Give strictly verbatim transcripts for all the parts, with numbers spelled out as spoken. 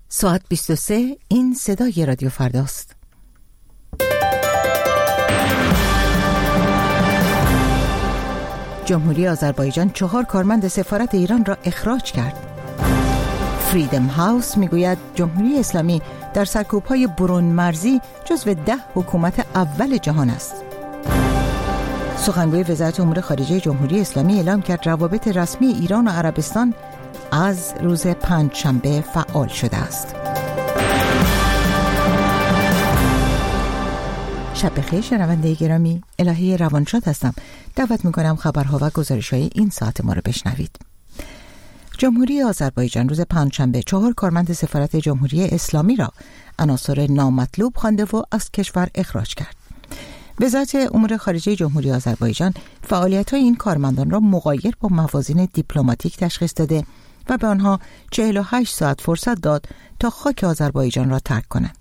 ساعت بیست و سه، این صدای رادیو فرداست. جمهوری آذربایجان چهار کارمند سفارت ایران را اخراج کرد. فریدم هاوس میگوید جمهوری اسلامی در سرکوب‌های برون مرزی جزو ده حکومت اول جهان است. سخنگوی وزارت امور خارجه جمهوری اسلامی اعلام کرد روابط رسمی ایران و عربستان از روز پنجشنبه فعال شده است. شب بخیر شنونده گرامی، الهه روانشاد هستم. دعوت میکنم خبرها و گزارش‌های این ساعت ما رو بشنوید. جمهوری آذربایجان روز پنجشنبه چهار کارمند سفارت جمهوری اسلامی را عناصر نامطلوب خوانده و از کشور اخراج کرد. وزارت امور خارجه جمهوری آذربایجان فعالیت‌های این کارمندان را مغایر با موازین دیپلماتیک تشخیص داده و به آنها چهل و هشت ساعت فرصت داد تا خاک آذربایجان را ترک کنند.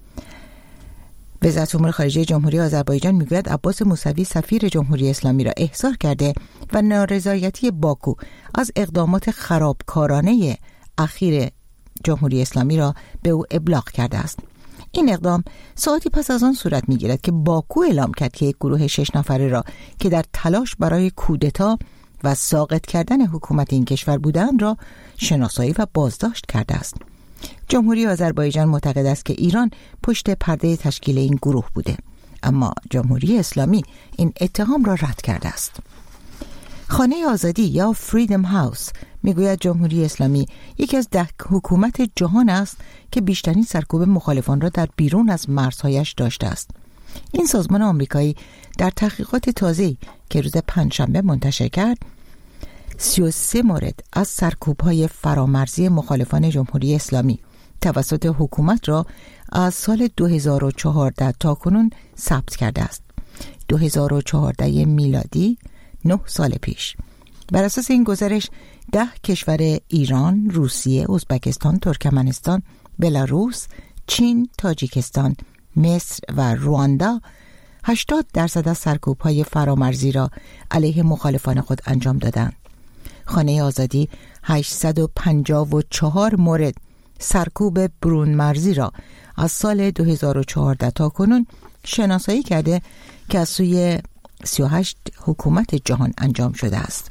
وزارت امور خارجه جمهوری آذربایجان میگوید عباس موسوی سفیر جمهوری اسلامی را احضار کرده و نارضایتی باکو از اقدامات خرابکارانه اخیر جمهوری اسلامی را به او ابلاغ کرده است. این اقدام ساعتی پس از آن صورت میگیرد که باکو اعلام کرد که یک گروه شش نفره را که در تلاش برای کودتا و ساقط کردن حکومت این کشور بودند را شناسایی و بازداشت کرده است. جمهوری آذربایجان معتقد است که ایران پشت پرده تشکیل این گروه بوده، اما جمهوری اسلامی این اتهام را رد کرده است. خانه آزادی یا فریدم هاوس میگوید جمهوری اسلامی یکی از ده حکومت جهان است که بیشترین سرکوب مخالفان را در بیرون از مرزهایش داشته است. این سازمان آمریکایی در تحقیقات تازه‌ای که روز پنجشنبه منتشر کرد، سی و سه مورد از سرکوب‌های فرامرزی مخالفان جمهوری اسلامی توسط حکومت را از سال دو هزار و چهارده تا کنون ثبت کرده است. دو هزار و چهارده میلادی، نه سال پیش. بر اساس این گزارش ده کشور ایران، روسیه، ازبکستان، ترکمنستان، بلاروس، چین، تاجیکستان، مصر و رواندا هشتاد درصد از سرکوب‌های فرامرزی را علیه مخالفان خود انجام دادند. خانه آزادی هشتصد و پنجاه و چهار مورد سرکوب برون مرزی را از سال دو هزار و چهارده تا کنون شناسایی کرده که از سوی سی و هشت حکومت جهان انجام شده است.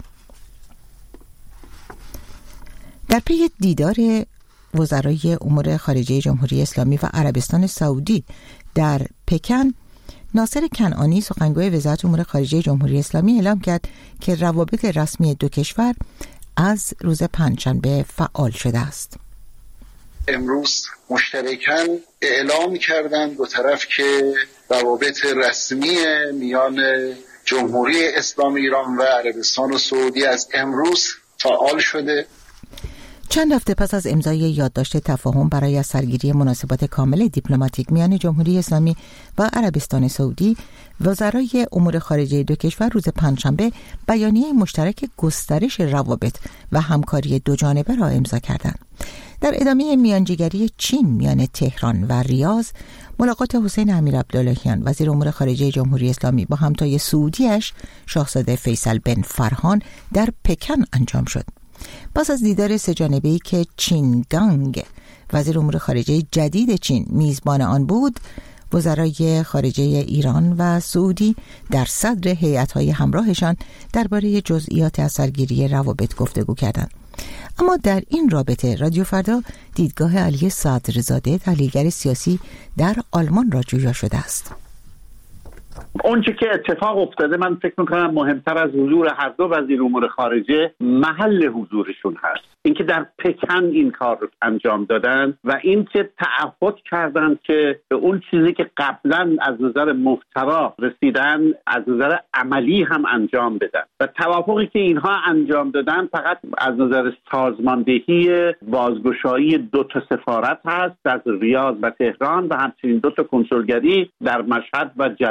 در پی دیدار وزرای امور خارجه جمهوری اسلامی و عربستان سعودی در پکن، ناصر کنعانی سخنگوی وزارت امور خارجه جمهوری اسلامی اعلام کرد که روابط رسمی دو کشور از روز پنجشنبه فعال شده است. امروز مشترکاً اعلام کردند دو طرف که روابط رسمی میان جمهوری اسلامی ایران و عربستان و سعودی از امروز فعال شده. چند هفته پس از امضای یادداشت تفاهم برای از سرگیری مناسبات کامل دیپلماتیک میان جمهوری اسلامی و عربستان سعودی، وزرای امور خارجه دو کشور روز پنجشنبه بیانیه مشترک گسترش روابط و همکاری دو جانبه را امضا کردند. در ادامه میانجیگری چین میان تهران و ریاض، ملاقات حسین امیرعبداللهیان وزیر امور خارجه جمهوری اسلامی با همتای سعودیش شاهزاده فیصل بن فرهان در پکن انجام شد. پس از دیدار سه‌جانبه‌ای که چین گانگ وزیر امور خارجه جدید چین میزبان آن بود، وزرای خارجه ایران و سعودی در صدر هیئت‌های همراهشان درباره جزئیات از سرگیری روابط گفتگو کردند. اما در این رابطه رادیو فردا دیدگاه علی صدرزاده، تحلیلگر سیاسی در آلمان را جویا شده است. اونچه که اتفاق افتاده من فکر میکنم مهمتر از حضور هر دو وزیر امور خارجه محل حضورشون هست. اینکه در پکن این کار رو انجام دادن و اینکه تعهد کردن که به اون چیزی که قبلا از نظر محتوا رسیدن از نظر عملی هم انجام بدن و توافقی که اینها انجام دادن فقط از نظر سازماندهی بازگشایی دو تا سفارت هست، از ریاض و تهران و همچنین دو تا کنسولگری در مشهد و جده. و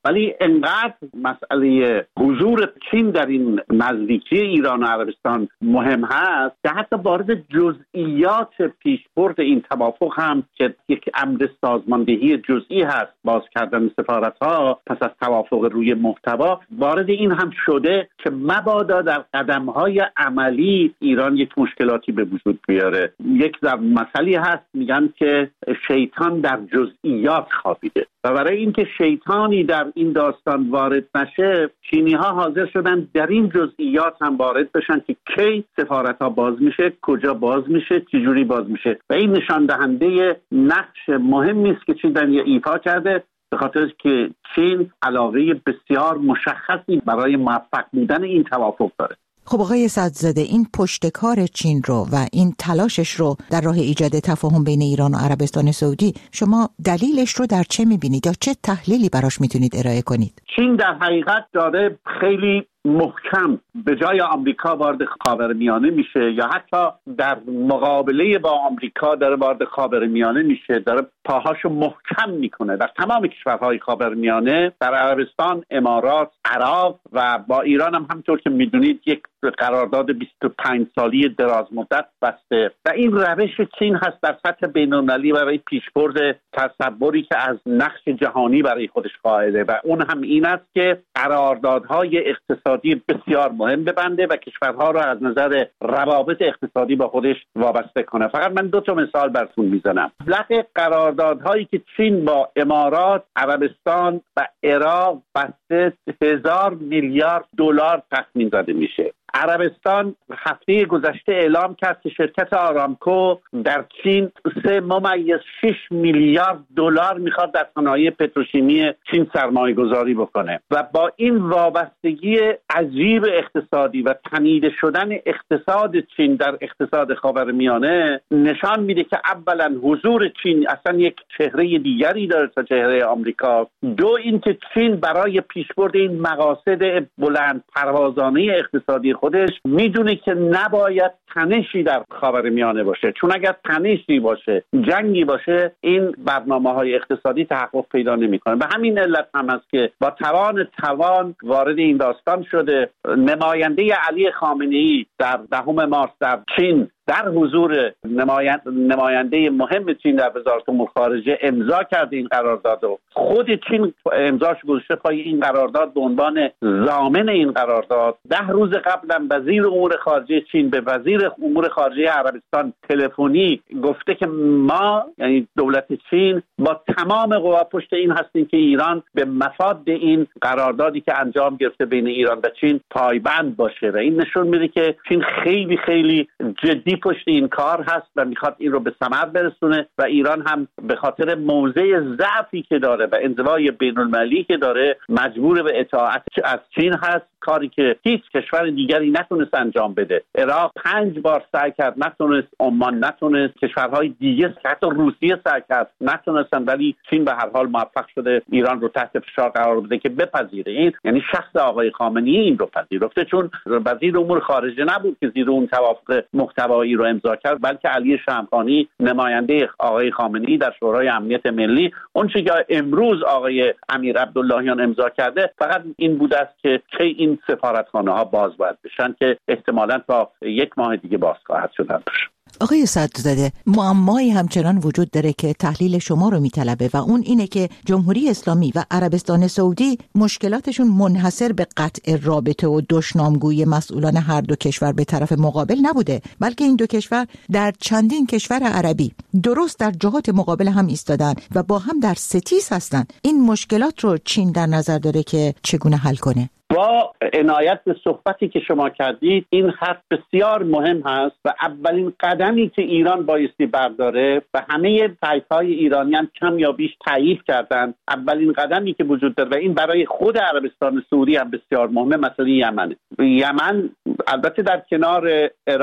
ولی انقدر مسئله حضور چین در این نزدیکی ایران و عربستان مهم هست که حتی وارد جزئیات پیشبرد این توافق هم که یک امر سازماندهی جزئی هست، باز کردن سفارت‌ها پس از توافق روی محتوا، وارد این هم شده که مبادا در قدم‌های عملی ایران یک مشکلاتی به وجود بیاره. یک در مسئله هست میگن که شیطان در جزئیات خوابیده و برای اینکه شیطانی در این داستان وارد نشه، چینی‌ها حاضر شدن در این جزئیات هم وارد بشن که کی سفارت‌ها باز میشه، کجا باز میشه، چجوری باز میشه و این نشان دهنده نقش مهمی است که چین در ایفا کرده، به خاطر که چین علاقه بسیار مشخصی برای موفق بودن این توافق داره. خب آقای صدرزاده، این پشتکار چین رو و این تلاشش رو در راه ایجاد تفاهم بین ایران و عربستان سعودی، شما دلیلش رو در چه میبینید یا چه تحلیلی براش میتونید ارائه کنید؟ چین در حقیقت داره خیلی محکم به جای آمریکا وارد خاورمیانه میشه یا حتی در مقابله با آمریکا داره وارد خاورمیانه میشه، داره پاهاشو محکم میکنه در تمام کشورهای خاورمیانه، در عربستان، امارات، عراق و با ایران هم همونطور که میدونید یک قرارداد بیست و پنج سالی دراز مدت بسته و این روش چین هست در سطح بین‌المللی برای پیشبرد تصوری که از نقش جهانی برای خودش قائله و اون هم این است که قراردادهای اقتصادی بسیار مهم ببنده و کشورها را از نظر روابط اقتصادی با خودش وابسته کنه. فقط من دو تا مثال براتون میزنم. مبلغ قراردادهایی که چین با امارات، عربستان و عراق بسته هزار میلیارد دلار تخمین زده میشه. عربستان هفته گذشته اعلام کرد که شرکت آرامکو در چین سه ممیز شش میلیارد دلار میخواد در صنایع پتروشیمی چین سرمایه گذاری بکنه و با این وابستگی عجیب اقتصادی و تنیده شدن اقتصاد چین در اقتصاد خاورمیانه نشان میده که اولا حضور چین اصلا یک چهره دیگری داره تا چهره آمریکا، دو اینکه چین برای پیشبرد این مقاصد بلند پروازانه اقتصادی خودش میدونه که نباید تنشی در خاورمیانه باشه، چون اگر تنشی باشه، جنگی باشه، این برنامه‌های اقتصادی تحقق پیدا نمی‌کنه. به همین علت هم است که با توان توان وارد این داستان شده. نماینده علی خامنه‌ای در دهم مارس در چین در حضور نماینده مهم چین در وزارت امور خارجه امضا کرده این قرارداد و خود چین امضاش گذاشته پای این قرارداد به عنوان ضامن این قرارداد. ده روز قبلا وزیر امور خارجه چین به وزیر امور خارجه عربستان تلفنی گفته که ما یعنی دولت چین با تمام قوا پشت این هستیم که ایران به مفاد این قراردادی که انجام گرفته بین ایران و چین پایبند باشه و این نشون میده که چین خیلی خیلی جدی پشت این کار هست و میخواد این رو به ثمر برسونه و ایران هم به خاطر موضع ضعفی که داره و انزوای بین‌المللی که داره مجبور به اطاعت از چین هست، کاری که هیچ کشور دیگری نتونست انجام بده. عراق پنج بار سعی کرد نتونست، عمان نتونست، کشورهای دیگه حتی روسیه سعی کرد نتونستن، ولی چین به هر حال موفق شده ایران رو تحت فشار قرار بده که بپذیره. این یعنی شخص آقای خامنه‌ای این رو پذیرفته، چون وزیر امور خارجه نبود که زیر اون توافق محتوایی رو امضا کرد، بلکه علی شمخانی نماینده آقای خامنه‌ای در شورای امنیت ملی. اون چیزی که امروز آقای امیر عبداللهیان امضا کرده فقط این بوده است که کی این سفارتخانه ها باز باید بشن که احتمالاً تا یک ماه دیگه باز خواهد شدن. آقای صدرزاده، معمایی همچنان وجود داره که تحلیل شما رو میطلبه و اون اینه که جمهوری اسلامی و عربستان سعودی مشکلاتشون منحصر به قطع رابطه و دشنامگویی مسئولان هر دو کشور به طرف مقابل نبوده، بلکه این دو کشور در چندین کشور عربی درست در جهات مقابل هم ایستادن و با هم در ستیز هستن. این مشکلات رو چین در نظر داره که چگونه حل کنه؟ با عنایت به صحبتی که شما کردید، این حرف بسیار مهم هست و اولین قدمی که ایران بایستی برداره و همه طیف‌های ایرانیان کم یا بیش تایید کردن، اولین قدمی که وجود داره و این برای خود عربستان سعودی هم بسیار مهمه، مسئله یمنه. یمن البته در کنار عراق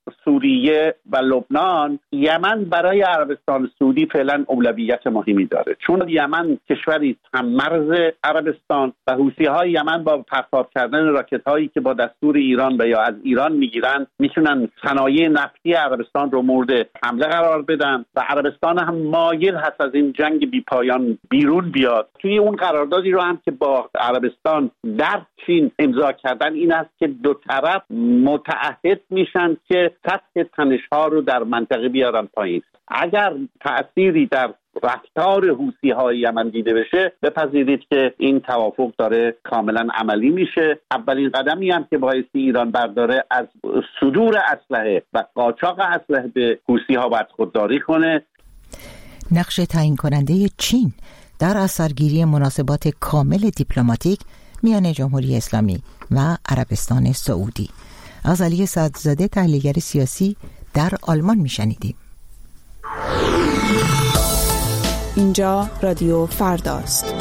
سوریه و لبنان، یمن برای عربستان سعودی فعلا اولویت مهمی داره، چون یمن کشوری هم مرز عربستان و حوثی‌های یمن با پرتاب کردن راکت‌هایی که با دستور ایران و یا از ایران میگیرن میتونن صنایع نفتی عربستان رو مورد حمله قرار بدن و عربستان هم مایل هست از این جنگ بی پایان بیرون بیاد. توی اون قراردادی رو هم که با عربستان در چین امضا کردن این است که دو طرف متعهد میشن که سطح تنش‌ها رو در منطقه بیارن پایین. اگر تأثیری در رفتار حوثی‌های یمن دیده بشه، بپذیرید که این توافق داره کاملا عملی میشه. اولین قدمی هم که بایستی ایران برداره از صدور اسلحه و قاچاق اسلحه به حوثی‌ها باید خودداری کنه. نقش تعیین کننده چین در اثرگیری مناسبات کامل دیپلماتیک میان جمهوری اسلامی و عربستان سعودی. از علی صدرزاده، تحلیلگر سیاسی، در آلمان میشنیدیم. اینجا رادیو فرداست.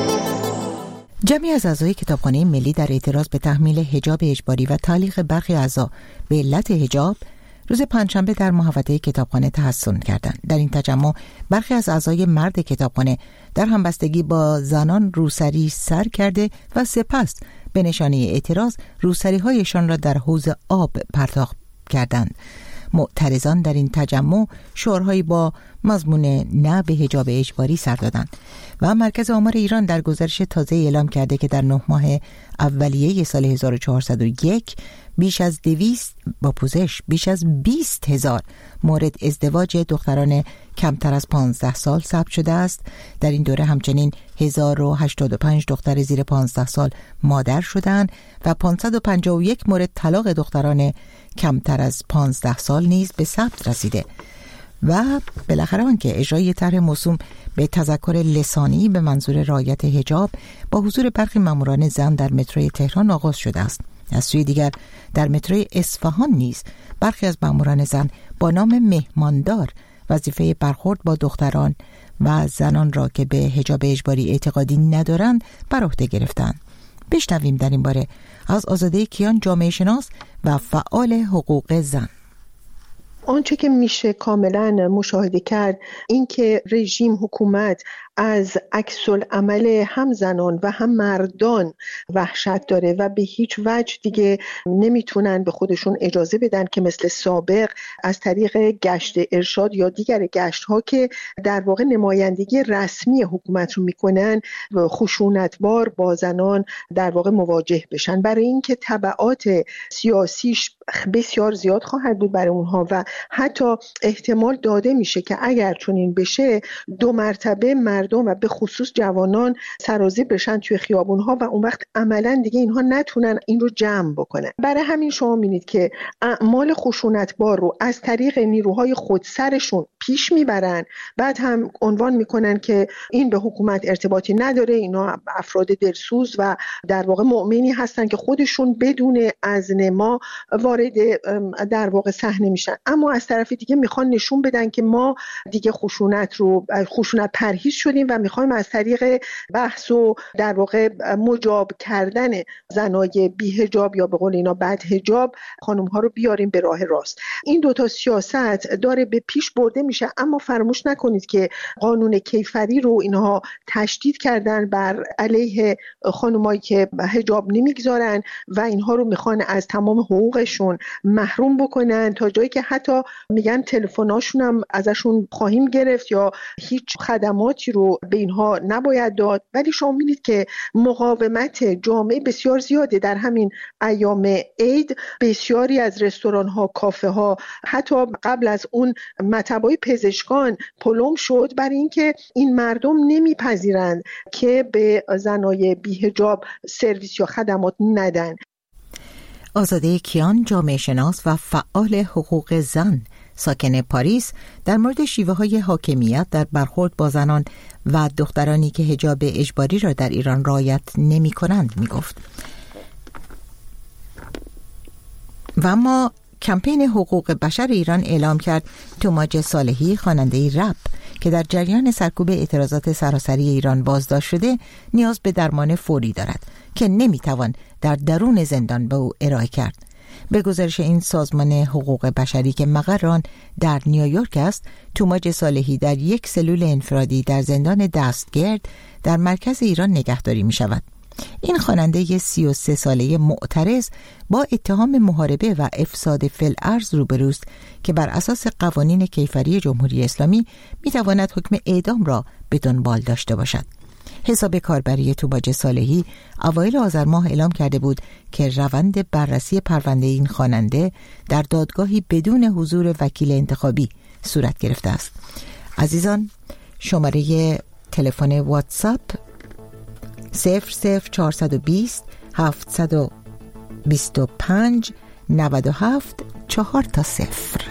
جمعی از اعضای کتابخانه ملی در اعتراض به تحمیل حجاب اجباری و تعلیق برخی اعضا به علت حجاب روز پنجشنبه در محوطه کتابخانه تحصن کردند. در این تجمع برخی از اعضای مرد کتابخانه در همبستگی با زنان روسری سر کرده و سپس به نشانه اعتراض روسری‌هایشان را در حوض آب پرتاب کردند. معترضان در این تجمع شعارهایی با مضمون نه به حجاب اجباری سر دادند و مرکز آمار ایران در گزارش تازه اعلام کرده که در نه ماه اولیه سال هزار و چهارصد و یک بیش از دویست با پوزش بیش از بیست هزار مورد ازدواج دختران کمتر از پانزده سال ثبت شده است. در این دوره همچنین هزار و هشتاد و پنج دختر زیر پانزده سال مادر شدند و پانصد و پنجاه و یک مورد طلاق دختران کمتر از پانزده سال نیز به ثبت رسیده. و بالاخره آنکه اجرای طرح موسوم به تذکر لسانی به منظور رعایت حجاب با حضور برخی ماموران زن در متروی تهران آغاز شده است. از سوی دیگر در متروی اصفهان نیز برخی از ماموران زن با نام مهماندار وظیفه برخورد با دختران و زنان را که به حجاب اجباری اعتقادی ندارند بر عهده گرفتند. بشنویم در این باره از آزاده کیان، جامعه شناس و فعال حقوق زن. آنچه که میشه کاملا مشاهده کرد این که رژیم، حکومت از عکس‌العمل هم زنان و هم مردان وحشت داره و به هیچ وجه دیگه نمیتونن به خودشون اجازه بدن که مثل سابق از طریق گشت ارشاد یا دیگر گشت ها که در واقع نمایندگی رسمی حکومت رو میکنن خشونتبار با زنان در واقع مواجه بشن، برای اینکه تبعات سیاسیش بسیار زیاد خواهد بود برای اونها و حتی احتمال داده میشه که اگر چنین بشه دو مرتبه مردم و به خصوص جوانان سرازیر بشن توی خیابونها و اون وقت عملا دیگه اینها نتونن این رو جمع بکنن. برای همین شما می‌بینید که اعمال خشونتبار رو از طریق نیروهای خودسرشون پیش میبرن، بعد هم عنوان میکنن که این به حکومت ارتباطی نداره، اینا افراد دلسوز و در واقع مؤمنی هستن که خودشون بدون اذن ما وارد در واقع صحنه میشن. اما از طرف دیگه میخوان نشون بدن که ما دیگه خشونت رو خشونت پرهیز شدیم و میخوایم از طریق بحث و در واقع مجاب کردن زنای بی حجاب یا به قول اینا بد حجاب خانم ها رو بیاریم به راه راست. این دوتا سیاست داره به پیش برده میشه، اما فراموش نکنید که قانون کیفری رو اینها تشدید کردن بر علیه خانمایی که حجاب نمیگذارن و اینها رو میخوان از تمام حقوقشون محروم بکنن، تا جایی که حتی میگن تلفناشون هم ازشون خواهیم گرفت یا هیچ خدماتی رو به اینها نباید داد. ولی شما می‌بینید که مقاومت جامعه بسیار زیاده. در همین ایام عید بسیاری از رستوران‌ها، کافه‌ها، حتی قبل از اون مطب‌های پزشکان پلم شد برای اینکه این مردم نمیپذیرند که به زنای بی‌حجاب سرویس یا خدمات ندن. آزاده کیان، جامعه شناس و فعال حقوق زن، ساکن پاریس، در مورد شیوه های حاکمیت در برخورد با زنان و دخترانی که حجاب اجباری را در ایران رعایت نمی کنند می گفت. و اما کمپین حقوق بشر ایران اعلام کرد توماج صالحی، خواننده رپ که در جریان سرکوب اعتراضات سراسری ایران بازداشت شده، نیاز به درمان فوری دارد که نمیتوان در درون زندان به او ارائه کرد. به گزارش این سازمان حقوق بشری که مقر آن در نیویورک است، توماج صالحی در یک سلول انفرادی در زندان دستگرد در مرکز ایران نگهداری می شود. این خواننده سی و سه ساله معترض با اتهام محاربه و افساد فی‌الارض روبروست که بر اساس قوانین کیفری جمهوری اسلامی می تواند حکم اعدام را به دنبال داشته باشد. حساب کاربری توماج صالحی اوایل آذر ماه اعلام کرده بود که روند بررسی پرونده این خواننده در دادگاهی بدون حضور وکیل انتخابی صورت گرفته است. عزیزان، شماره تلفن واتساپ صفر صفر چهارصد و بیست هفتصد و بیست و پنج نود و هفت چهار تا صفر.